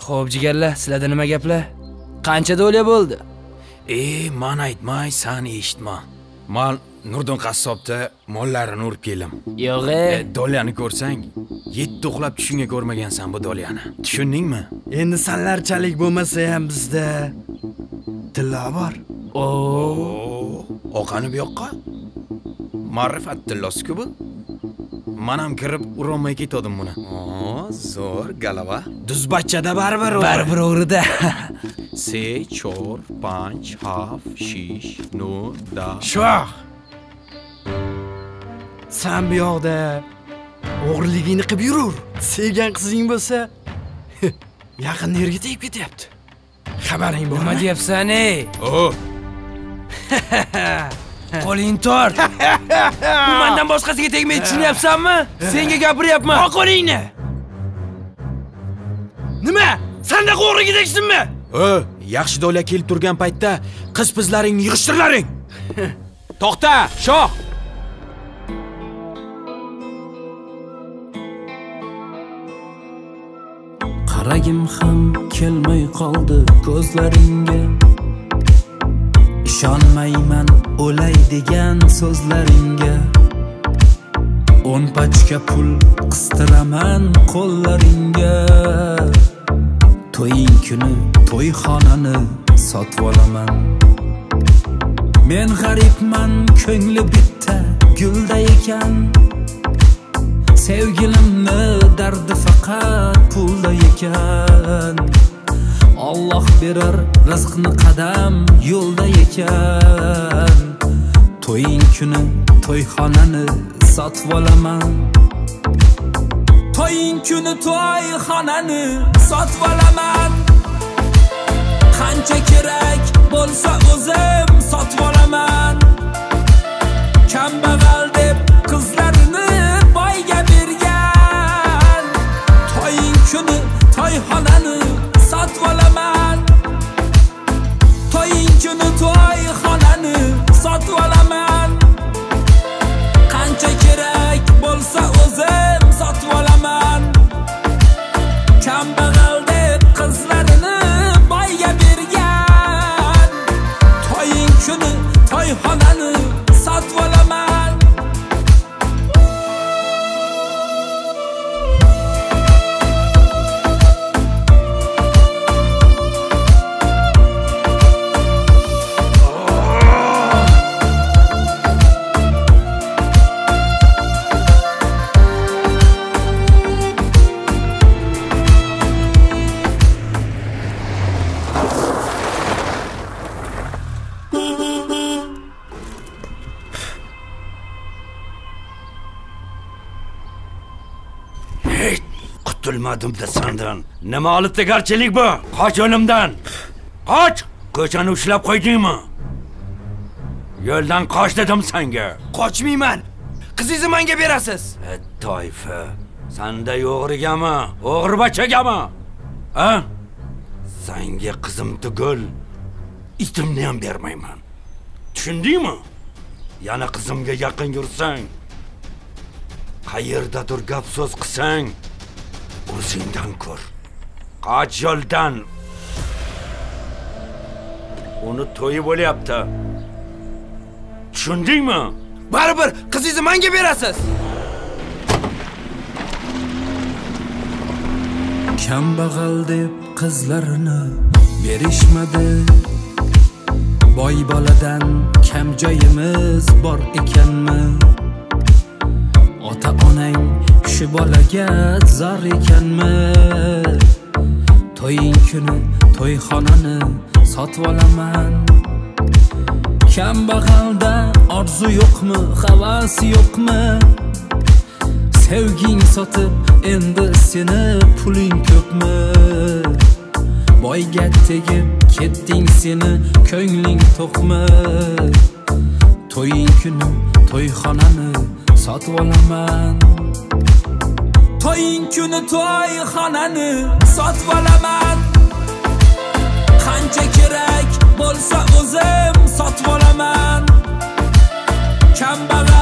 Xo'p, jigarlar, sizlarda nima gaplar? Qancha do'lya bo'ldi? Man aytmay, sen eshitma. Men Nurdin qassobda mollarini urib keldim. Yo'q-e. Dolyani ko'rsang, 7 uxlab tushunga ko'rmagansan bu dolyani. Tushundingmi? Endi sanlarchalik bo'lmasa ham bizda tilla bor. Oqani bu yoqqa. Ma'rifat tillasi-ku bu. Men ham kirib urolmay ketdim buni. Zo'r galava. Duzbachchada baribir o'g'rida. 3, 4, 5, 7, 6, 9, 10. Shoh. Sen bu yoqda o'g'riligingni qilib yurur. Sevgan qizing bo'lsa, yaqin yerga tegib ketyapti. Xabaring bormi? Nima deyapsan-ey? Qo'ling tort. Bu mendan boshqasiga tegmaydi, tushunyapsanmi? Senga gapiryapman. Qo'y qo'lingni. Nima? Senda o'g'riga tegsinmi? Yaxshi do'lya kelib turgan paytda qiz-pizlaringni yig'ishtirlaring. To'xta, shoh. Qaragim ham kelmay qoldi ko'zlaringga. Ishonmayman o'lay degan so'zlaringga. 10 pachka pul qistiraman qo'llaringga. To'ying kuni to'yxonani sotib olaman. Men g'aribman, ko'ngli bitta gulda ekan. Sevgilimni dardi faqat pulda ekan. Alloh berar rizqni qadam yo'lda ekan. To'ying kuni to'yxonani sotib olaman. To'ying kuni to'yxonani sotib olaman. Qancha kerak bo'lsa o'zim sotib olaman. Kambag'al deb qizlarini boyga bergan. To'ying kuni to'yxonani sotib olaman. To'ying kuni to'yxonani sotib olaman. Qancha kerak bo'lsa o'zim sotib olaman. Kambag'al deb qizlarini boyga bergan. To'ying kuni to'yxonani sotib olaman. Qutulmadim-da sendan. Nima olibdegarchilik bu? Qoch o'limdan. Qoch! Ko'chani ushlab qo'ydingmi? Yo'ldan qoch dedim senga. Qochmayman. Qizingizni menga berasiz. Toyfa. Senda o'g'rigami? O'g'ribachagami? Ha? Senga qizim tugul, itimni ham bermayman. Tushundingmi? Yana qizimga yaqin yursang, qayerdadir gap so'z qilsang, o'zingdan ko'r. Qoch yo'ldan. Uni to'yi bo'lyapti. Tushundingmi? Baribir qizingizni menga berasiz. Kambag'al deb qizlarini berishmadi. Boy boladan kam joyimiz bor ekanmi? Ota-onang shu bolaga zor ekanmi? To'ying kuni to'yxonani sotib olaman. Kambag'alda orzu yo'qmi, havas yo'qmi? Sevging sotib endi seni puling ko'pmi? Boyga tegib ketding seni ko'ngling to'qmi? To'ying kuni to'yxonani sotib olaman. To'ying kuni to'yxonani sotib olaman. Qancha kerak bo'lsa o'zim sotib olaman. Kambag'al